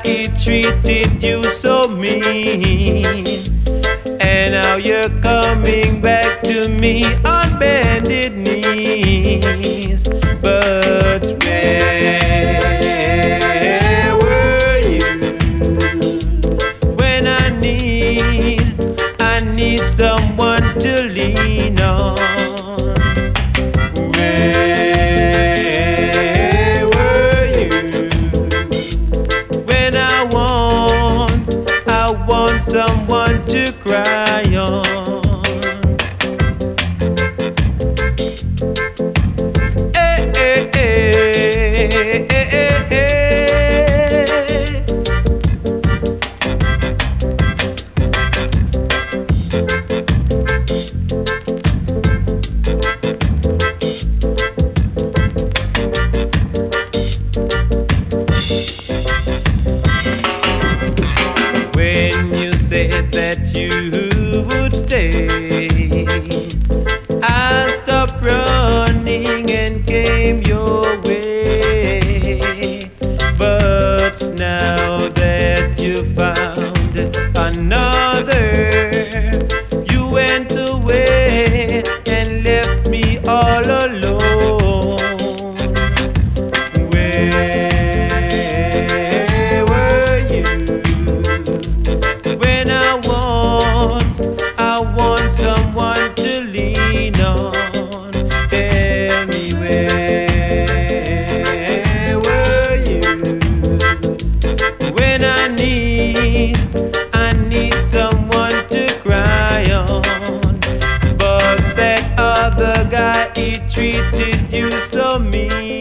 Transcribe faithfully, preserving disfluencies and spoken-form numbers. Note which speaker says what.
Speaker 1: he treated you so mean. And now you're coming back to me on bended knees. But where were you when I need, I need someone to lean on? Where were you when I want, I want someone to cry on? Hey, hey, hey, hey, hey, hey. When you said that you would stay, I stopped running and came your way. But now that you found another, you went away and left me all alone. Where were you when I want, I want someone to lean on? Tell me, where were you when I need, I need someone to cry on? But that other guy, he treated you so mean.